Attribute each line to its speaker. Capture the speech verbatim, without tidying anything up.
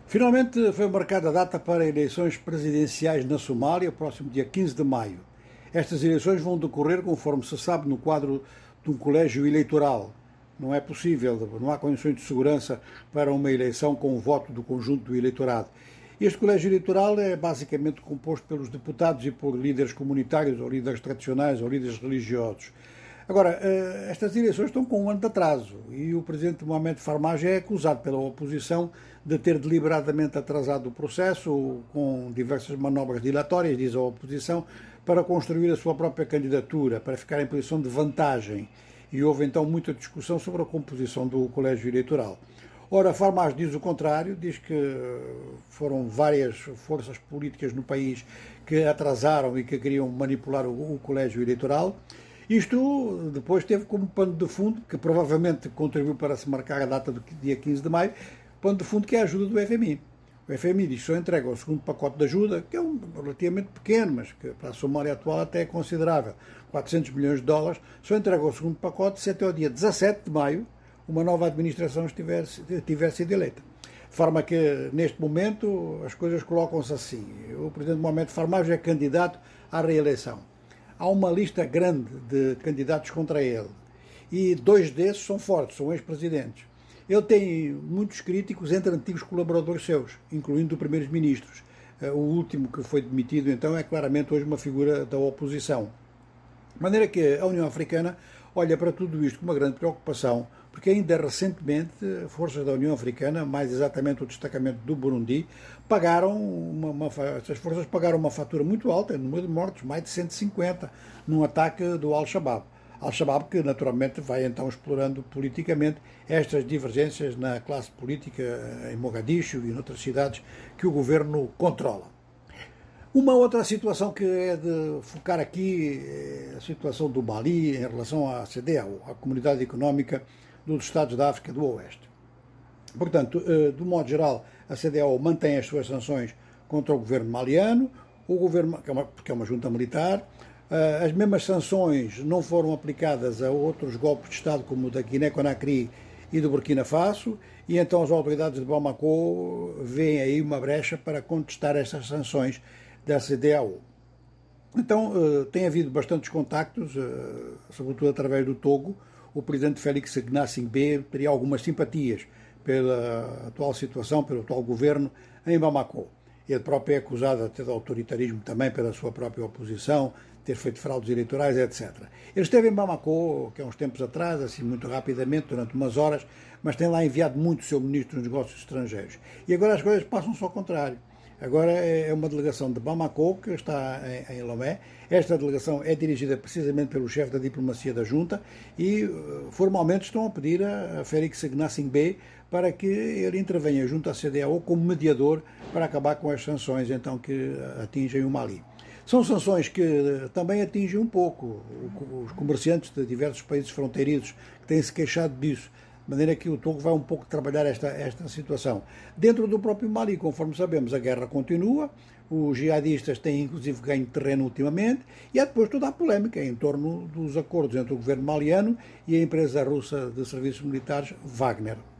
Speaker 1: Finalmente foi marcada a data para eleições presidenciais na Somália, próximo dia quinze de maio. Estas eleições vão decorrer, conforme se sabe, no quadro de um colégio eleitoral. Não é possível, não há condições de segurança para uma eleição com o voto do conjunto do eleitorado. Este colégio eleitoral é basicamente composto pelos deputados e por líderes comunitários, ou líderes tradicionais, ou líderes religiosos. Agora, estas eleições estão com um ano de atraso e o presidente Mohamed Farmajo é acusado pela oposição de ter deliberadamente atrasado o processo com diversas manobras dilatórias, diz a oposição, para construir a sua própria candidatura, para ficar em posição de vantagem. E houve então muita discussão sobre a composição do colégio eleitoral. Ora, Farmajo diz o contrário, diz que foram várias forças políticas no país que atrasaram e que queriam manipular o, o colégio eleitoral. Isto depois teve como pano de fundo, que provavelmente contribuiu para se marcar a data do dia quinze de maio, pano de fundo que é a ajuda do F M I. O F M I diz que só entrega o segundo pacote de ajuda, que é um relativamente pequeno, mas que para a Somália atual até é considerável, quatrocentos milhões de dólares, só entrega o segundo pacote se até o dia dezassete de maio uma nova administração estiver, tiver sido eleita. De forma que, neste momento, as coisas colocam-se assim. O presidente Mohamed Farmajo é candidato à reeleição. Há uma lista grande de candidatos contra ele. E dois desses são fortes, são ex-presidentes. Ele tem muitos críticos entre antigos colaboradores seus, incluindo primeiro-ministros. O último que foi demitido, então, é claramente hoje uma figura da oposição. De maneira que a União Africana olha para tudo isto com uma grande preocupação, porque ainda recentemente forças da União Africana, mais exatamente o destacamento do Burundi, pagaram uma, uma, essas forças pagaram uma fatura muito alta, em número de mortos, mais de cento e cinquenta, num ataque do Al-Shabaab. Al-Shabaab que naturalmente vai então explorando politicamente estas divergências na classe política em Mogadishu e em outras cidades que o governo controla. Uma outra situação que é de focar aqui é a situação do Mali em relação à C D A O, a Comunidade Económica dos Estados da África do Oeste. Portanto, do modo geral, a C D A O mantém as suas sanções contra o governo maliano, o governo, porque é uma junta militar. As mesmas sanções não foram aplicadas a outros golpes de Estado, como o da Guiné-Conakry e do Burkina Faso, e então as autoridades de Bamako veem aí uma brecha para contestar essas sanções da C D A O. Então, tem havido bastantes contactos, sobretudo através do Togo. O presidente Félix Gnassingbé teria algumas simpatias pela atual situação, pelo atual governo em Bamako. Ele próprio é acusado até de autoritarismo também pela sua própria oposição, ter feito fraudes eleitorais, etcétera. Ele esteve em Bamako, que há uns tempos atrás, assim muito rapidamente, durante umas horas, mas tem lá enviado muito o seu ministro dos Negócios Estrangeiros. E agora as coisas passam-se ao contrário. Agora é uma delegação de Bamako que está em Lomé. Esta delegação é dirigida precisamente pelo chefe da diplomacia da junta e formalmente estão a pedir a Félix Gnassingbé para que ele intervenha junto à C D A O como mediador para acabar com as sanções então que atingem o Mali. São sanções que também atingem um pouco os comerciantes de diversos países fronteiriços que têm se queixado disso, de maneira que o Togo vai um pouco trabalhar esta, esta situação. Dentro do próprio Mali, conforme sabemos, a guerra continua, os jihadistas têm inclusive ganho terreno ultimamente, e há depois toda a polémica em torno dos acordos entre o governo maliano e a empresa russa de serviços militares Wagner.